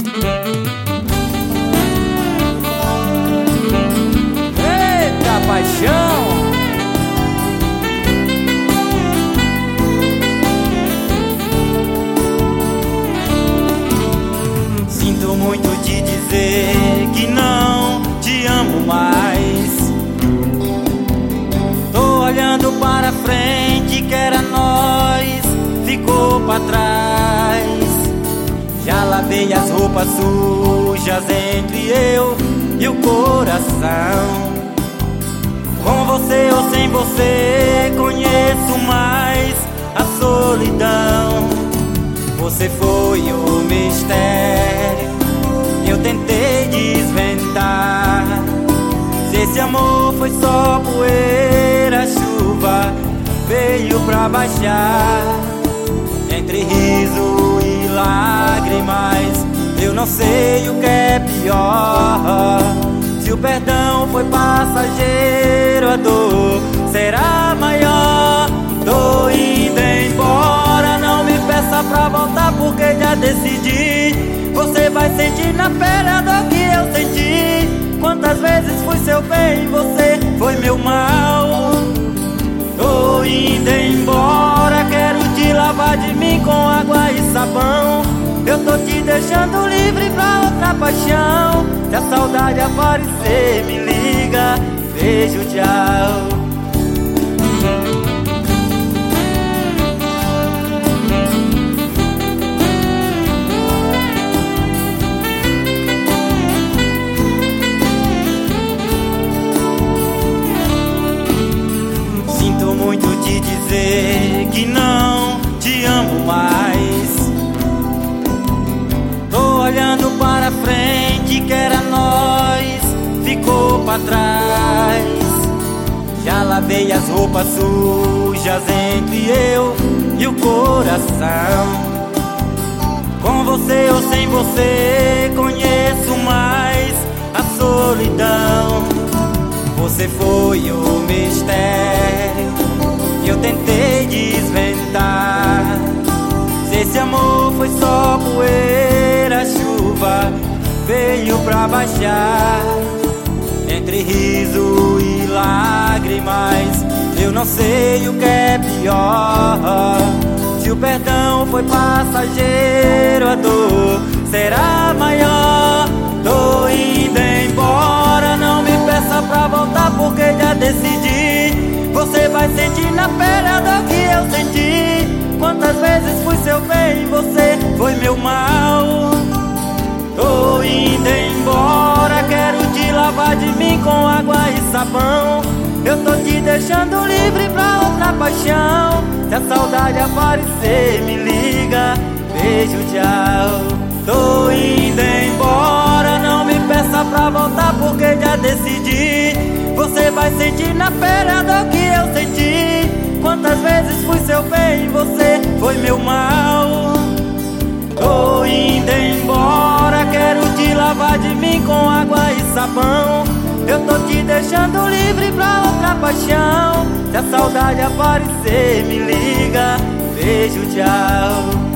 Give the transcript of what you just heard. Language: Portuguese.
Eita paixão! Sinto muito te dizer que não te amo mais. Tô olhando para frente, que era nós, ficou pra trás. Já lavei as roupas sujas entre eu e o coração. Com você ou sem você, conheço mais a solidão. Você foi o mistério, eu tentei desvendar. Se esse amor foi só poeira, a chuva veio pra baixar. Entre riso e lágrimas, eu não sei o que é pior. Se o perdão foi passageiro, a dor será maior. Tô indo embora, não me peça pra voltar, porque já decidi. Você vai sentir na pele a dor que eu senti. Quantas vezes fui seu bem, você foi meu mal. Tô indo embora, quero te lavar de mim com água e sabão. Eu tô te deixando livre pra outra paixão. Se a saudade aparecer, me liga, beijo, tchau. Sinto muito te dizer que não te amo mais. Tô olhando para frente, que era nós, ficou pra trás. Já lavei as roupas sujas entre eu e o coração. Com você ou sem você, conheço mais a solidão. Você foi o mistério, eu tentei desvendar. Se esse amor foi só poeira, a chuva veio pra baixar. Entre riso e lágrimas, eu não sei o que é pior. Se o perdão foi passageiro, a dor será maior. Tô indo embora, não me peça pra voltar, porque já decidi. Você vai sentir na pele a dor que eu senti. Quantas vezes fui seu bem, você foi meu mal. Tô indo embora, quero te lavar de mim com água e sabão. Eu tô te deixando livre pra outra paixão. Se a saudade aparecer, me liga, beijo, tchau. Tô indo embora, não me peça pra voltar, porque já decidi. Você vai sentir na pele a dor que eu senti. Quantas vezes fui seu bem, você foi meu mal. Tô indo embora, quero te lavar de mim com água e sabão. Eu tô te deixando livre pra outra paixão. Se a saudade aparecer, me liga, beijo, tchau.